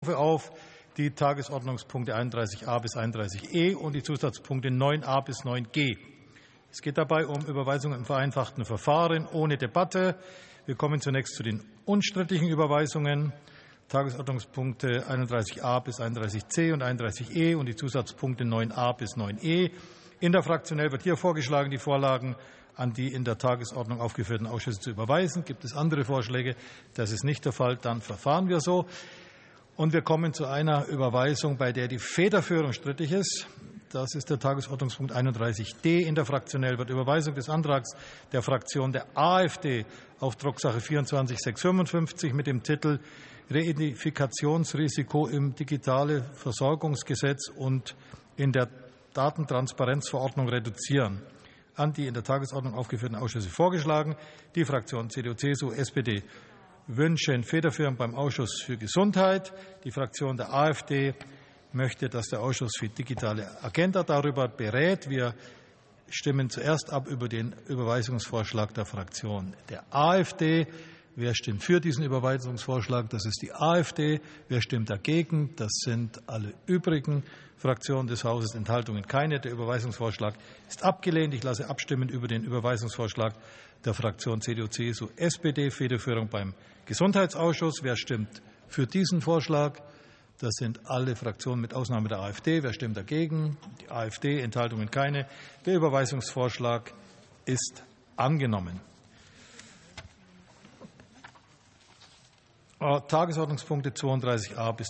Auf die Tagesordnungspunkte 31a bis 31e und die Zusatzpunkte 9a bis 9g. Es geht dabei um Überweisungen im vereinfachten Verfahren ohne Debatte. Wir kommen zunächst zu den unstrittigen Überweisungen. Tagesordnungspunkte 31a bis 31c und 31e und die Zusatzpunkte 9a bis 9e. Interfraktionell wird hier vorgeschlagen, die Vorlagen an die in der Tagesordnung aufgeführten Ausschüsse zu überweisen. Gibt es andere Vorschläge? Das ist nicht der Fall. Dann verfahren wir so. Und wir kommen zu einer Überweisung, bei der die Federführung strittig ist. Das ist der Tagesordnungspunkt 31d. Interfraktionell wird Überweisung des Antrags der Fraktion der AfD auf Drucksache 24655 mit dem Titel Reidentifikationsrisiko im Digitale Versorgungsgesetz und in der Datentransparenzverordnung reduzieren an die in der Tagesordnung aufgeführten Ausschüsse vorgeschlagen. Die Fraktion CDU-CSU, SPD wünschen Federführung beim Ausschuss für Gesundheit. Die Fraktion der AfD möchte, dass der Ausschuss für digitale Agenda darüber berät. Wir stimmen zuerst ab über den Überweisungsvorschlag der Fraktion der AfD. Wer stimmt für diesen Überweisungsvorschlag? Das ist die AfD. Wer stimmt dagegen? Das sind alle übrigen Fraktionen des Hauses. Enthaltungen keine. Der Überweisungsvorschlag ist abgelehnt. Ich lasse abstimmen über den Überweisungsvorschlag der Fraktion CDU-CSU, SPD, Federführung beim Gesundheitsausschuss. Wer stimmt für diesen Vorschlag? Das sind alle Fraktionen mit Ausnahme der AfD. Wer stimmt dagegen? Die AfD. Enthaltungen keine. Der Überweisungsvorschlag ist angenommen. Tagesordnungspunkte 32a bis